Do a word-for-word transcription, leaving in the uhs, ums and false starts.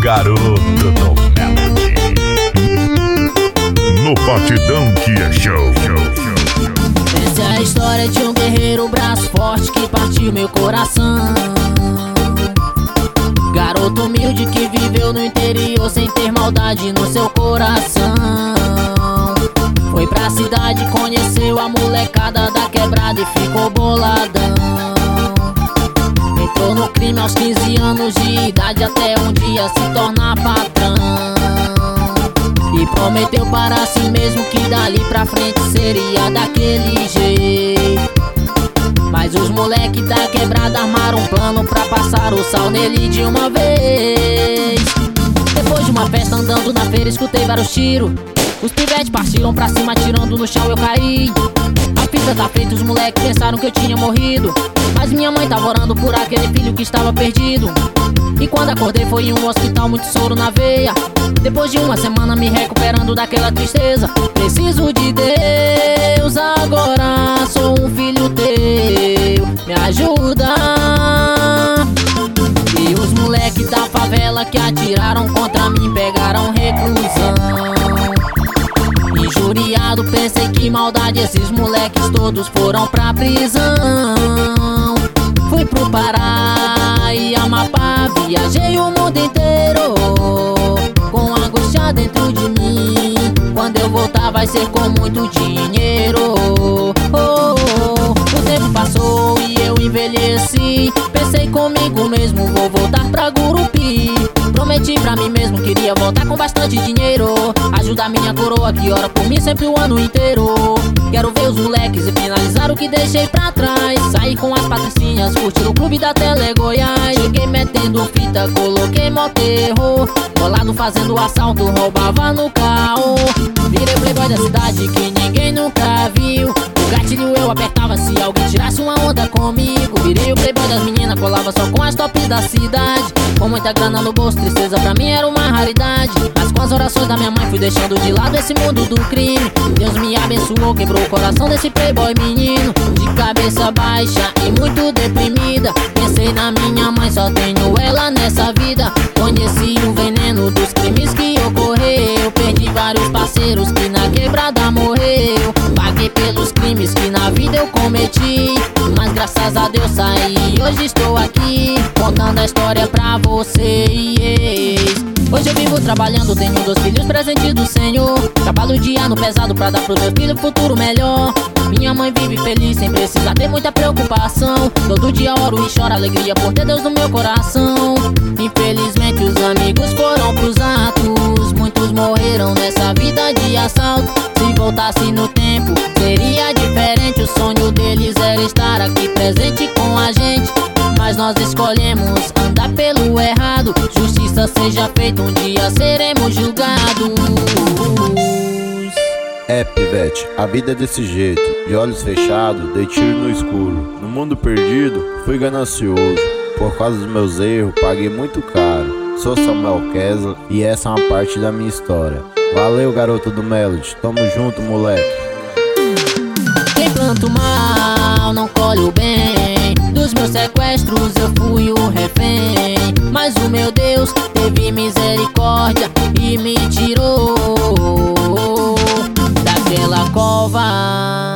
Garoto do Melody. No batidão que é show, show, show, show. Essa é a história de um guerreiro, braço forte que partiu meu coração. Garoto humilde que viveu no interior sem ter maldade no seu coração. Foi pra cidade, conheceu a molecada da quebrada e ficou boladão. Entrou no crime aos quinze anos de idade, até um dia se tornar patrão. E prometeu para si mesmo que dali pra frente seria daquele jeito. Mas os moleques da quebrada armaram um plano pra passar o sal nele de uma vez. Depois de uma festa andando na feira, escutei vários tiros. Os pivetes partiram pra cima, atirando no chão, eu caí. A fita tá feita, os moleques pensaram que eu tinha morrido, mas minha mãe tava orando por aquele filho que estava perdido. E quando acordei foi em um hospital, muito soro na veia. Depois de uma semana me recuperando daquela tristeza. Preciso de Deus agora, sou um filho teu, me ajuda. E os moleques da favela que atiraram contra mim pegaram reclusão. Injuriado, pensei que maldade, esses moleques todos foram pra prisão. Fui pro Pará e Amapá, viajei o mundo inteiro com angústia dentro de mim. Quando eu voltar vai ser com muito dinheiro. Oh, oh, oh. O tempo passou e eu envelheci. Pensei comigo mesmo, vou voltar pra Gurupi. Prometi pra mim mesmo, queria voltar com bastante dinheiro, ajudar minha coroa que ora por mim sempre o ano inteiro. Quero ver os moleques e finalizar o que deixei pra trás. Saí com as patricinhas, curtir o clube da Tele Goiás. Cheguei metendo fita, coloquei mó terror. Colado fazendo assalto, roubava no carro. Virei playboy da cidade que ninguém nunca viu. O gatilho eu apertava se alguém tirasse uma onda comigo. Virei o playboy das meninas, colava só com as tops da cidade. Com muita grana no bolso, tristeza pra mim era uma raridade. Mas com as orações da minha mãe fui deixando de lado esse mundo do crime. Deus me abençoou, quebrou o coração desse playboy menino. De cabeça baixa e muito deprimida, pensei na minha mãe, só tenho ela nessa vida. Conheci o veneno dos crimes que ocorreu. Perdi vários parceiros que na quebrada morreu. Paguei pelos crimes que na vida eu cometi, mas graças a Deus saí e hoje estou aqui contando a história pra vocês. Hoje eu vivo trabalhando, tenho dois filhos presentes do Senhor. Trabalho de ano pesado pra dar pro meu filho um futuro melhor. Minha mãe vive feliz sem precisar ter muita preocupação. Todo dia oro e choro alegria por ter Deus no meu coração. Infelizmente os amigos foram pros atos, muitos morreram nessa vida de assalto. Se voltasse no tempo seria diferente, o sonho deles era estar aqui presente com a gente. Mas nós escolhemos andar pelo errado. Justiça seja feita, um dia seremos julgados. É, pivete, a vida é desse jeito. De olhos fechados, dei tiro no escuro. No mundo perdido, fui ganancioso. Por causa dos meus erros, paguei muito caro. Sou Samuel Kessler e essa é uma parte da minha história. Valeu, garoto do Melody, tamo junto, moleque. Quem planta o mal não colhe o bem. Dos meus sequestros eu fui o refém, mas o meu Deus teve misericórdia e me tirou daquela cova.